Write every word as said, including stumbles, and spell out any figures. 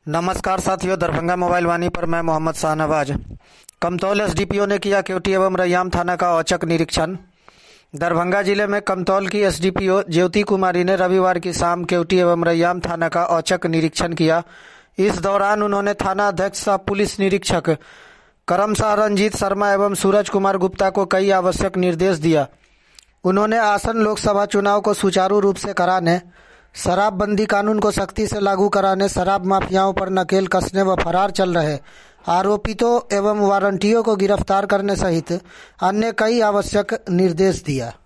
नमस्कार साथियों, दरभंगा मोबाइल वाणी पर मैं मोहम्मद शाहनवाज। कमतौल एसडीपीओ ने किया केवटी एवं रैयाम थाना का औचक निरीक्षण। दरभंगा जिले में कमतौल की एसडीपीओ ज्योति कुमारी ने रविवार की शाम केवटी एवं रैयाम थाना का औचक निरीक्षण किया। इस दौरान उन्होंने थाना अध्यक्ष सह पुलिस निरीक्षक करमशाह रंजीत शर्मा एवं सूरज कुमार गुप्ता को कई आवश्यक निर्देश दिया। उन्होंने आसन लोकसभा चुनाव को सुचारू रूप से कराने, शराबबंदी कानून को सख्ती से लागू कराने, शराब माफियाओं पर नकेल कसने व फरार चल रहे आरोपितों एवं वारंटियों को गिरफ्तार करने सहित अन्य कई आवश्यक निर्देश दिया।